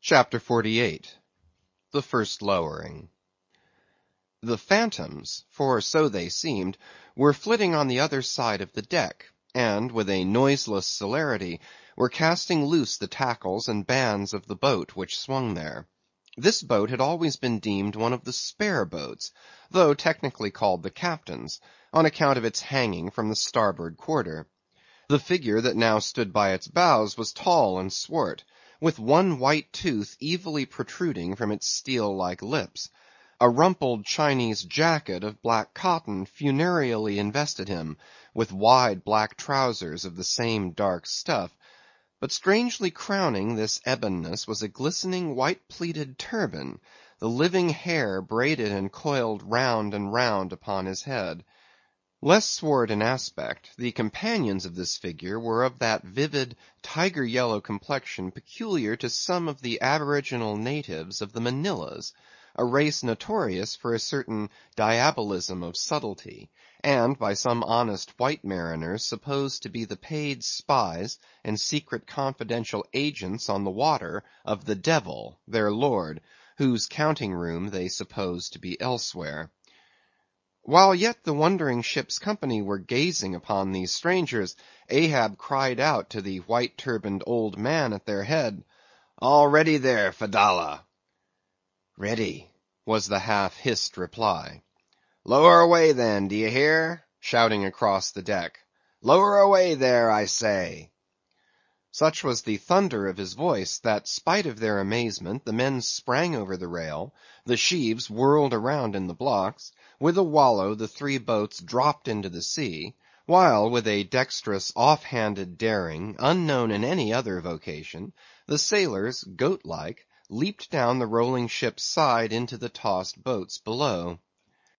CHAPTER 48. The First Lowering. The phantoms, for so they seemed, were flitting on the other side of the deck, and, with a noiseless celerity, were casting loose the tackles and bands of the boat which swung there. This boat had always been deemed one of the spare boats, though technically called the captain's, on account of its hanging from the starboard quarter. The figure that now stood by its bows was tall and swart, with one white tooth evilly protruding from its steel-like lips. A rumpled Chinese jacket of black cotton funereally invested him, with wide black trousers of the same dark stuff. But strangely crowning this ebonness was a glistening white-pleated turban, the living hair braided and coiled round and round upon his head. Less swart in aspect, the companions of this figure were of that vivid, tiger-yellow complexion peculiar to some of the aboriginal natives of the Manilas, a race notorious for a certain diabolism of subtlety, and by some honest white mariners supposed to be the paid spies and secret confidential agents on the water of the devil, their lord, whose counting-room they supposed to be elsewhere. While yet the wondering ship's company were gazing upon these strangers, Ahab cried out to the white-turbaned old man at their head, "All ready there, Fedallah?" "Ready," was the half-hissed reply. "Lower away then, d'ye hear?" shouting across the deck. "Lower away there, I say." Such was the thunder of his voice, that spite of their amazement, the men sprang over the rail, the sheaves whirled around in the blocks, with a wallow the three boats dropped into the sea, while with a dexterous off-handed daring, unknown in any other vocation, the sailors, goat-like, leaped down the rolling ship's side into the tossed boats below.